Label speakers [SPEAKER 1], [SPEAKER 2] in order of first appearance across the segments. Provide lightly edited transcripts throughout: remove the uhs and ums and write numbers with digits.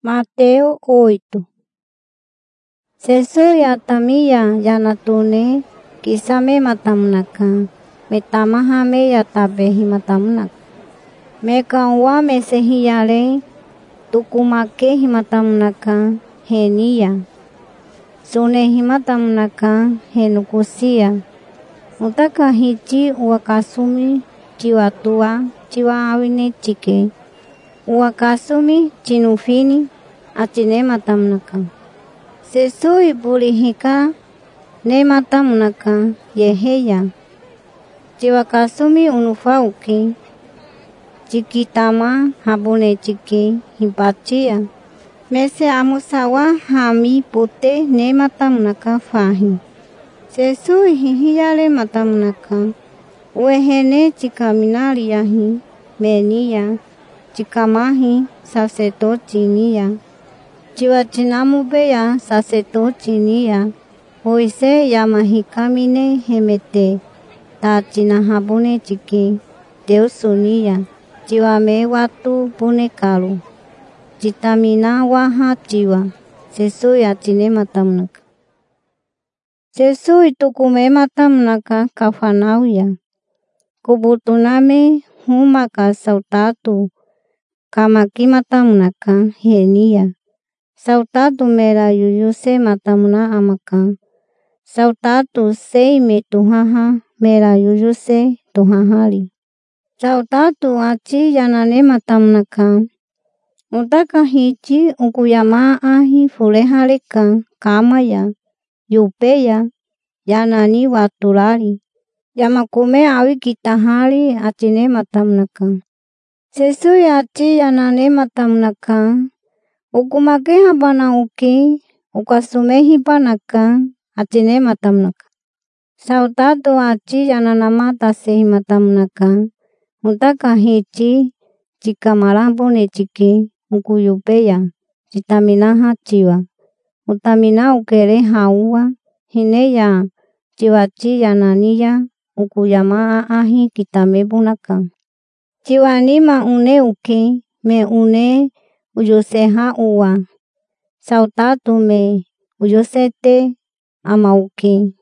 [SPEAKER 1] Mateus 8. Jesus yatamia yanatune kisame matamunaka metamahame yatabehi matamunaka mekawa mesehiyale tukumake himatamunaka henia sune himatamunaka henukusia utaka hichi uakasumi chiwatua chiwaawine chike uakasumi chinufini atine matamunaka Sesui bulihika ne matamunaka yeheya chiwakasumi unufauki chikitama habune chiki hipachia mese amusawa hami pute ne matamunaka fahi Sesui hihiyale matamunaka uehene chikaminali yahi menia chikamahi sacerdotiniya chiwachinamubeya sacerdotiniya hoise yamahikamine hemete tachinahabune chiki Deusuniya chiwame watu bunekalu chitamina waha chiwa Sesui achine matamunaka Sesui tukume matamunaka Kafanauya kubutuname humaka sautatu kamaki matamunaka henia sautatu mera yuyuse matamuna amaka sautatu seime tuhaha mera yuyuse tuhahali sautatu achi yanane matamunaka utaka hichi ukuyama ahi fulehaleka kamaya yupeya yanani watulali yamakume awi kitahali achine matamunaka Sesui achi yanane matamunaka ukumake habana uki ukasumehi panaka achine matamunaka sautatu achi yananama tasehi matamunaka utaka hichi chikamalambune chiki ukuyupeya chitaminaha chiwa utamina ukele hauwa hineya chiwachi yananiya ukuyama ahi kitamebunaka chiwanima une uki me une uyuseha uwa sautatu me uyusete amauki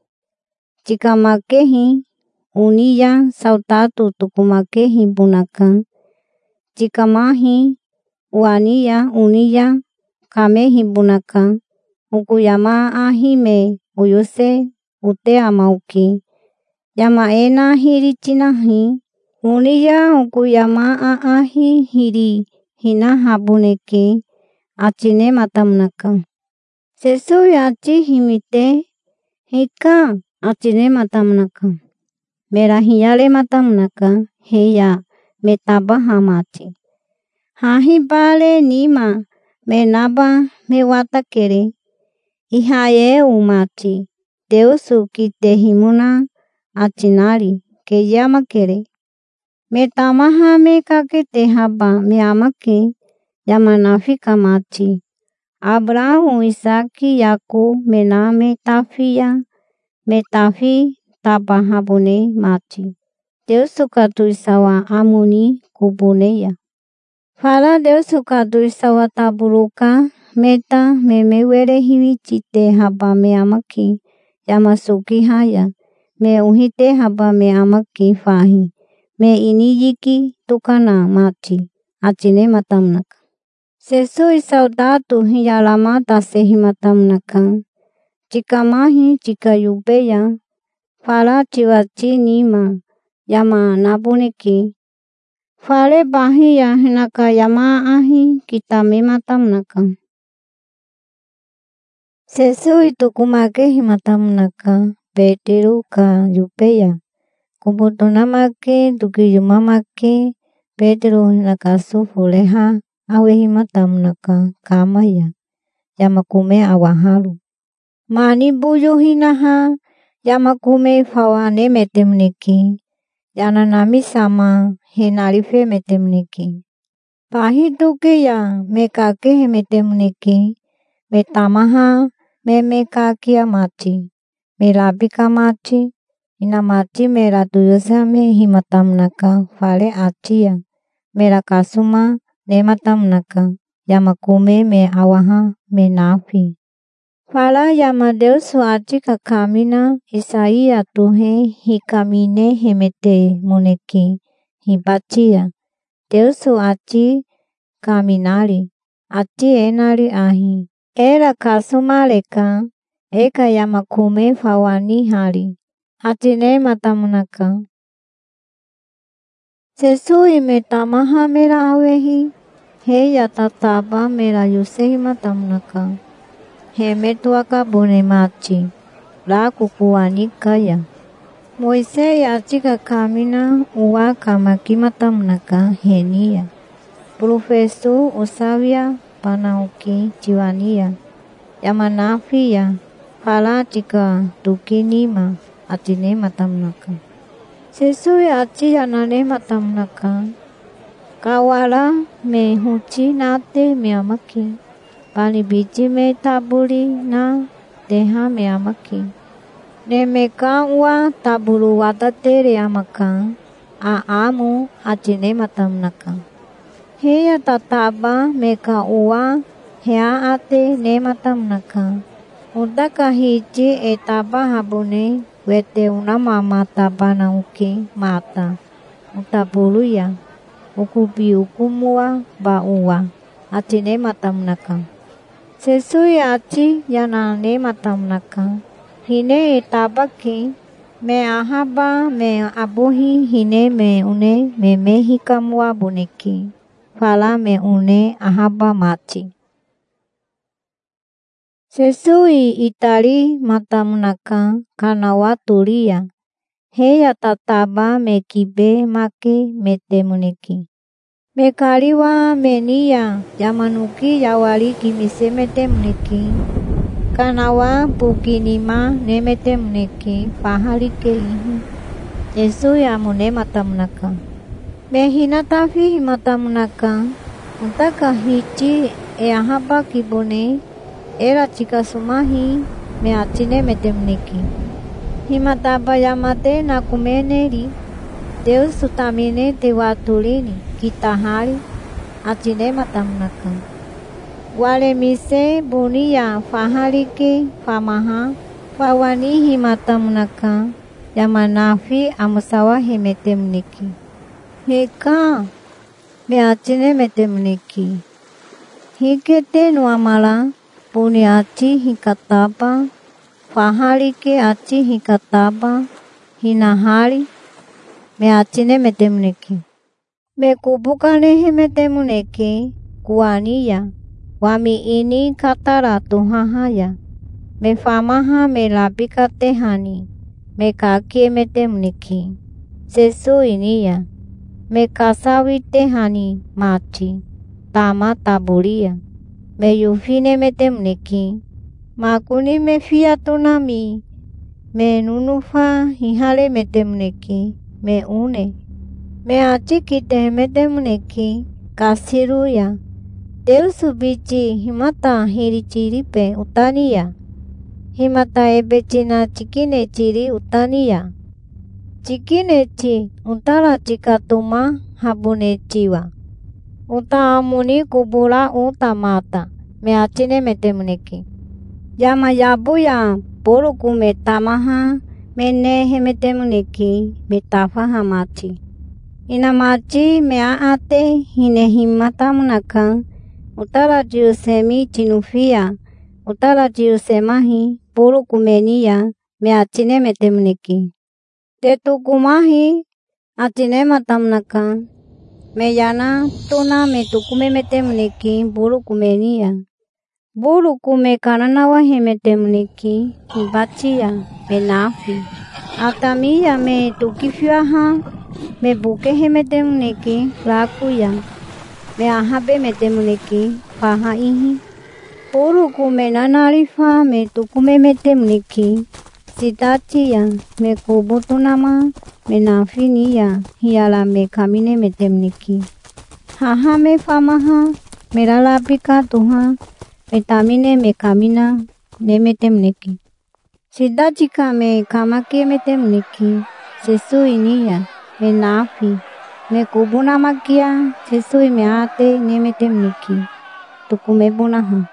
[SPEAKER 1] chikamakehi uniya sautatu tukumakehi bunaka chikamahi uaniya uniya kamehi bunaka ukuyama ahi me uyuse ute amauki yamaena hiri chinahi uniya ukuyama ahi hiri hinahabuneki achine matamunaka Sesui achi himite hika achine matamunaka mera hiyale matamunaka heya metabaha machi hahi bale nima menaba mewatakere ihaye umachi Deusu kitehimuna achinali keyamakere metamaha mekakete haba meamake yamanafika machi Abrahamu Isaki Yaku mename tafia metafi tabahabune machi Deusu katuisawa amuni kubuneya Fala Deusu katuisawa taburuka meta memewere hiwi chite haba meamaki yamasuki haya me uhite haba meamaki fahi me iniyiki tukana machi achine matamunaka Sesui saudatu hiyalama tasehi matamunaka chikamahi chikayupeya fala chiwachi nima yama nabuneki fale bahiya hinaka yama ahi kitame matamunaka Sesui tukumakehi matamunaka Petero ka yupeya kubutunamake tukiyumamake Petero hinakasu fuleha awehi matamunaka kamaya yamakume awahalu mani buyu hinaha yamakume fawane metemneki yananami sama henalife metemneki pahituke ya mekake metemneki metamaha memekakia machi melabika machi inamachi meratuyosame himatamnaka fale achia merakasuma nematamnaka yama come me awaha me nafi. Fala yama Deus atika kamina Isaia tuhe hi kamine hemete muneki hi batia. Deus aci kaminari aci enari ahi. Era kasumaleka eka yama come fawani hari. Atine matamunaka. Sesui me tamaha mera awehi. He ya tataba mera yusehi matamunaka. He metuaka bune machi. La kukuani kaya. Moise ya chika kamina uwa kamaki matamunaka henia. Profeso usavia panauki jiwania. Yamanafia. Fala chika tukinima atine matamunaka. Sesui aci yanane matamunaka. Kawala me huci nate me amaki. Pani biji me taburi na deha me amaki. Ne me kawa taburu wadatere amaka. Aamu atine matamunaka. Heya tataba me kawa hea ate ne matamunaka. Udaka hiji etaba habune wete unamama tabana uki mata. Utabuluya. Ukubi ukumua bauwa. Atine matamunaka. Sesui aci yanane matamunaka. Hine etabaki me ahaba me abuhi hine me une me mehi kamua buneki. Fala me une ahaba machi. Sesui itali matamunaka kanawa tulia. Heya tataba me kibe maki metemuneki. Me kaliwa menia yamanuki yawali kimise metemuneki. Kanawa pukinima ne metemuneki fahali keihi. Sesui amune matamunaka. Me hinatafi matamunaka. Untaka hichi ahaba kibune. Era chika sumahi me atine metemuneki. Himataba yamate nakumeneri. Deus utamine te watulini kitahari atine matamunaka. Wale mise bunia fahalike famaha fawani himatamunaka. Yamanafi amusawa metemuneki. Heka me atine metemuneki. Hikete nuamala puni aci hikataba. Fahalike aci hikataba. Hinahari. Me atine metemuneki. Me kubukane metemuneki. Kuania. Wami ini katara tuhahaya. Me famaha me labika tehani. Me kaki metemuneki. Sesui niya. Me kasawi tehani machi. Tama taburia. Me yufine metemuneki. Makuni me fiatunami. Me nunufa hihale metemuneki. Me une. Me achikite metemuneki. Kasiruya. Deus bici himata hiri chiripe utania. Himata ebechina chikine chiri utania. Chikine chi untara chikatuma habune chiwa. Uta amuni kubula utamata. Me achine metemuneki. Yama yabuya poruku me tamaha. Mene hemetemuneki metafa hamachi. Inamachi me aate hine himatamunaka. Utara jiusemi chinufia. Utara jiusemahi puru kumenia me atine metemuneki. Tetukumahi atine matamunaka. Me yana tuna me tukume metemuneki puru kumenia. Buru kume kananawa hemetemuneki hibachia me nafi. Atamiya me tukifiaha me buke hemetemuneki lakuya. Me ahabe metemuneki faha ihi. Puru kume nanarifa me tukume metemuneki. Sitachia me kubutunama me nafinia hiala me kamine metemuneki. Haha me famaha me lalapika tuha. Metamine me kamina ne metemuneki. Sidachika me kamake metemuneki. Sesui niya me nafi. Me kubuna makia. Sesui me ate ne metemuneki. tuku mebunaha.